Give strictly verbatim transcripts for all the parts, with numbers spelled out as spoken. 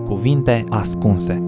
Cuvinte ascunse.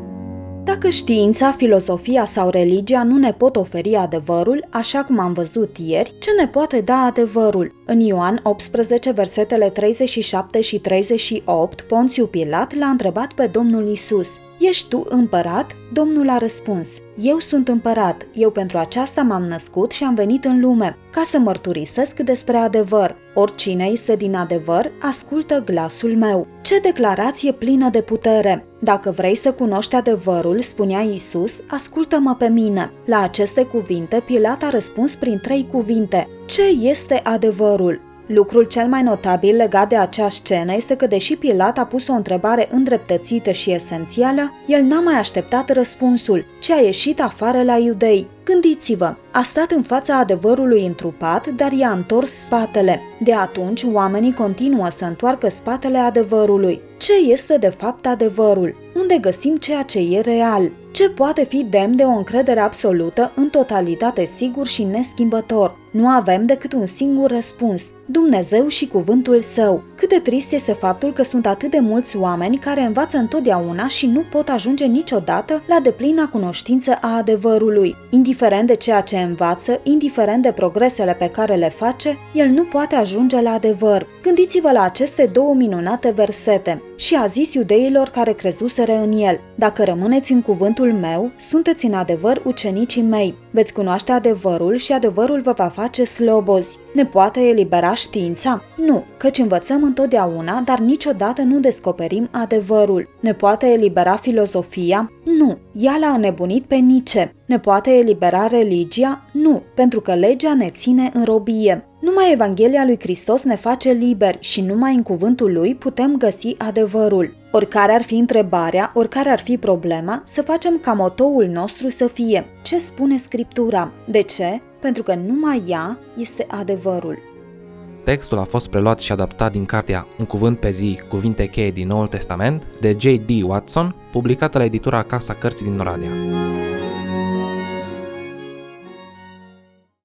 Dacă știința, filozofia sau religia nu ne pot oferi adevărul, așa cum am văzut ieri, ce ne poate da adevărul? În Ioan optsprezece, versetele treizeci și șapte și treizeci și opt, Ponțiu Pilat l-a întrebat pe Domnul Iisus: „Ești tu împărat?” Domnul a răspuns: „Eu sunt împărat, eu pentru aceasta m-am născut și am venit în lume, ca să mărturisesc despre adevăr. Oricine este din adevăr, ascultă glasul meu.” Ce declarație plină de putere! Dacă vrei să cunoști adevărul, spunea Iisus, ascultă-mă pe mine. La aceste cuvinte, Pilat a răspuns prin trei cuvinte: ce este adevărul? Lucrul cel mai notabil legat de acea scenă este că, deși Pilat a pus o întrebare îndreptățită și esențială, el n-a mai așteptat răspunsul, ci a ieșit afară la iudei. Gândiți-vă, a stat în fața adevărului întrupat, dar i-a întors spatele. De atunci, oamenii continuă să întoarcă spatele adevărului. Ce este de fapt adevărul? Unde găsim ceea ce e real? Ce poate fi demn de o încredere absolută, în totalitate sigur și neschimbător? Nu avem decât un singur răspuns: Dumnezeu și cuvântul Său. Cât de trist este faptul că sunt atât de mulți oameni care învață întotdeauna și nu pot ajunge niciodată la deplina cunoștință a adevărului. Indiferent de ceea ce învață, indiferent de progresele pe care le face, el nu poate ajunge la adevăr. Gândiți-vă la aceste două minunate versete. Și a zis iudeilor care crezuseră în el: „Dacă rămâneți în cuvântul meu, sunteți în adevăr ucenicii mei. Veți cunoaște adevărul și adevărul vă va face slobozi.” Ne poate elibera știința? Nu, căci învățăm întotdeauna, dar niciodată nu descoperim adevărul. Ne poate elibera filozofia? Nu, ea l-a înnebunit pe Nietzsche. Ne poate elibera religia? Nu, pentru că legea ne ține în robie. Numai Evanghelia lui Hristos ne face liberi și numai în cuvântul lui putem găsi adevărul. Oricare ar fi întrebarea, oricare ar fi problema, să facem ca motoul nostru să fie: ce spune Scriptura? De ce? Pentru că numai ea este adevărul. Textul a fost preluat și adaptat din cartea Un cuvânt pe zi, cuvinte cheie din Noul Testament, de J D Watson, publicată la editura Casa Cărții din Oradea.